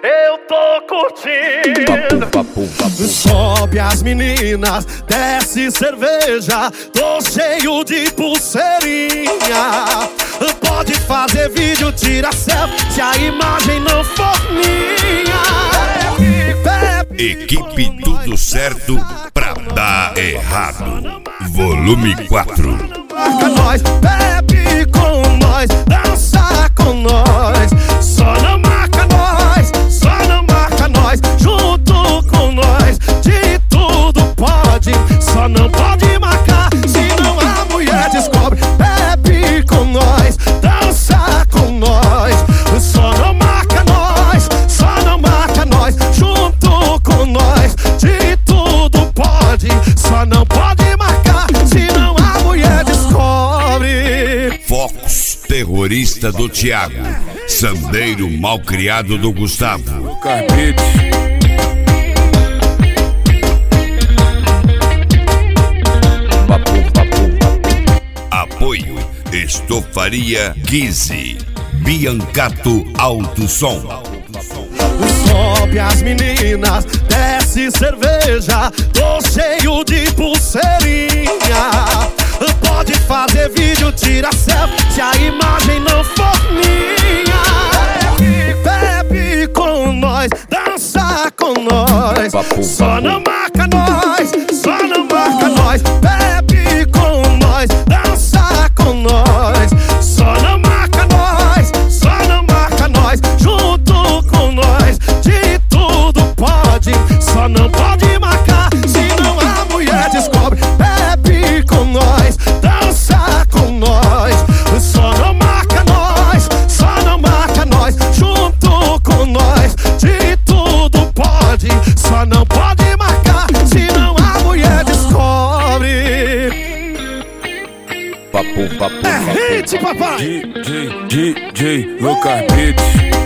Eu tô curtindo. Sobe as meninas, desce cerveja, tô cheio de pulseirinha. Pode fazer vídeo, tira selfie, se a imagem não for minha. Equipe Tudo Certo pra dar errado. Volume 4. Marca nós, bebe com nós, dança com nós. Só não marca nós, só não marca nós. Junto com nós, de tudo pode. Só não pode marcar, senão a mulher descobre. Bebe com nós, dança com nós. Só não marca nós, só não marca nós. Junto com nós, de tudo pode. Só não pode marcar, senão a mulher descobre. Fox terrorista do Thiago, sandeiro malcriado do Gustavo. Apoio Estofaria 15, Biancato Alto Som. Sobe as meninas, desce cerveja, tô cheio de pulseirinha. Pode fazer vídeo, tira selfie, se a imagem não for minha. Bebe com nós, dança com nós. Só não marca nós, só não marca nós. Bebe com nós, dança com nós. Só não marca nós, só não marca nós. Junto com nós, de tudo pode. Só não pode marcar, senão a mulher descobre. Bebe com nós, dança com nós. Só não marca nós, só não marca nós. Junto com nós, de tudo pode. Só não pode marcar, senão a mulher descobre. Papo, É hit, papai! DJ Lucas Beats.